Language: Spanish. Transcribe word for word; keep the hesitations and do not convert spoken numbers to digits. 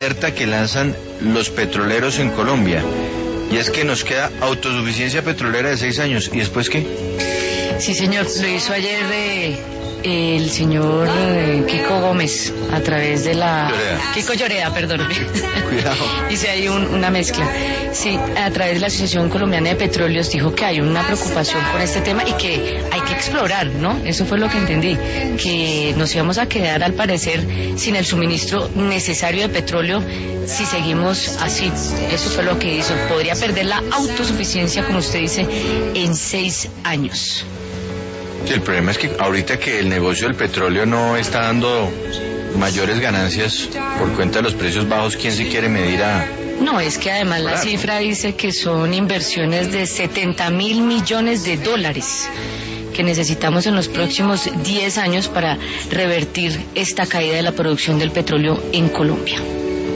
alerta que lanzan los petroleros en Colombia, y es que nos queda autosuficiencia petrolera de seis años. ¿Y después qué? Sí, señor, lo hizo ayer eh, el señor eh, Kiko Gómez a través de la... Lloreda. Kiko Lloreda, perdón. Cuidado. Hice ahí un, una mezcla. Sí, a través de la Asociación Colombiana de Petróleos dijo que hay una preocupación por este tema y que hay que explorar, ¿no? Eso fue lo que entendí, que nos íbamos a quedar al parecer sin el suministro necesario de petróleo si seguimos así. Eso fue lo que hizo. Podría perder la autosuficiencia, como usted dice, en seis años. Sí, el problema es que ahorita que el negocio del petróleo no está dando mayores ganancias por cuenta de los precios bajos, ¿quién se quiere medir a...? No, es que además la cifra dice que son inversiones de setenta mil millones de dólares que necesitamos en los próximos diez años para revertir esta caída de la producción del petróleo en Colombia.